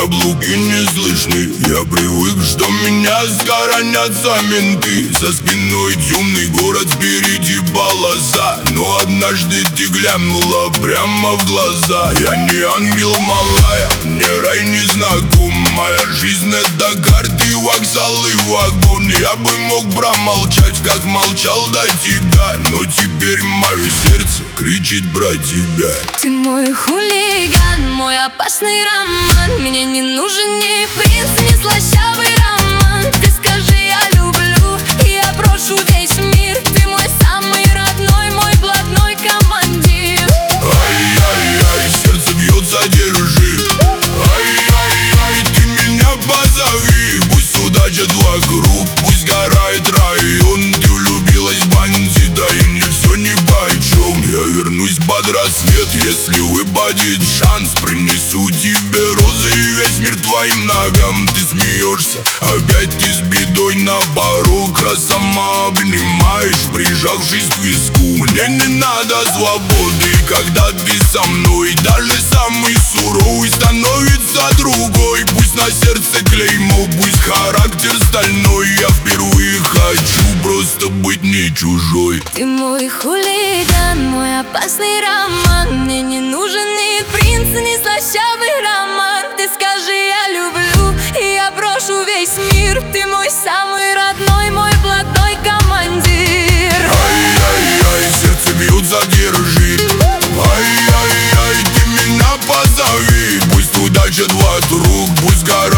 каблуки не слышны. Я привык, что меня сторонятся менты. За спиной темный город, впереди полоса. Но однажды ты глянула прямо в глаза. Я не ангел, малая, не рай незнакомая. Жизнь это карты, вокзал и вагон. Я бы мог промолчать, как молчал до тебя, но теперь мое сердце кричит про тебя. Ты мой хулиган, мой опасный роман. Мне не нужен ни принц, ни слащавый роман. Ты скажи, я люблю, и я брошу весь мир. Ты мой самый родной, мой блатной командир. Ай-яй-яй, сердце бьется, держи. Ай-яй-яй, ты меня позови. Пусть удача вокруг, пусть горает район. Ты влюбилась в бандита, и мне все нипочем. Я вернусь под рассвет, если выпадет шанс. Принесу тебе розы и весь мир твоим ногам. Ты смеешься, опять ты с бедой на порог. Раз сама обнимаешь, прижавшись к виску. Мне не надо свободы, когда ты со мной. Даже самый суровый становится другой. Пусть на сердце клеймо, пусть характер стальной. Я впервые хочу просто быть не чужой. Ты мой хулиган, мой опасный роман. Мне не нужен ни принц, ни слащавый роман. Ты скажи, я люблю, и я брошу весь мир. Ты мой самый родной, мой блатной командир. Ай-яй-яй, сердце бьется, держи. Ай-яй-яй, ты меня позови. Пусть удача вокруг, пусть горит